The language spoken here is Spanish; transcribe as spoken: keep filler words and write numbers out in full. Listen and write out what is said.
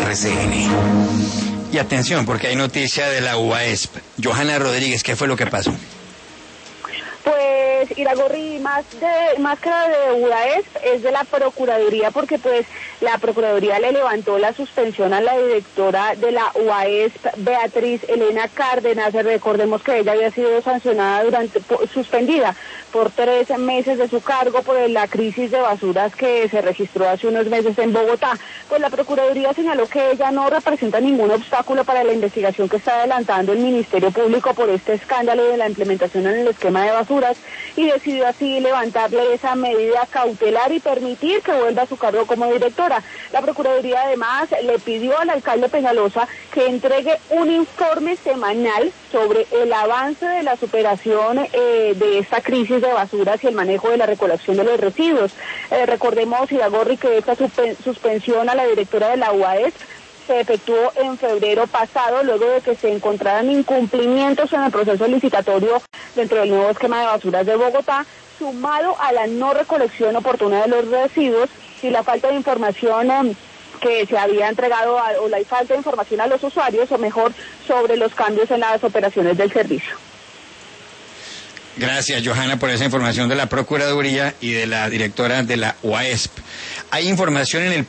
R C N. Y atención, porque hay noticia de la UAESP. Johanna Rodríguez, ¿qué fue lo que pasó? Pues Iragorri, más de más que de UAESP es de la Procuraduría, porque pues la Procuraduría le levantó la suspensión a la directora de la UAESP, Beatriz Elena Cárdenas. Recordemos que ella había sido sancionada durante, suspendida por tres meses de su cargo por la crisis de basuras que se registró hace unos meses en Bogotá. Pues la Procuraduría señaló que ella no representa ningún obstáculo para la investigación que está adelantando el Ministerio Público por este escándalo de la implementación en el esquema de basuras, y decidió así levantarle esa medida cautelar y permitir que vuelva a su cargo como directora. La Procuraduría además le pidió al alcalde Peñalosa que entregue un informe semanal sobre el avance de la superación eh, de esta crisis de basuras y el manejo de la recolección de los residuos. Eh, recordemos, Iragorri, que esta suspensión a la directora de la UAESP se efectuó en febrero pasado, luego de que se encontraran incumplimientos en el proceso licitatorio dentro del nuevo esquema de basuras de Bogotá, sumado a la no recolección oportuna de los residuos y la falta de información eh, que se había entregado a, o la falta de información a los usuarios, o mejor, sobre los cambios en las operaciones del servicio. Gracias, Johanna, por esa información de la Procuraduría y de la directora de la UAESP. Hay información en el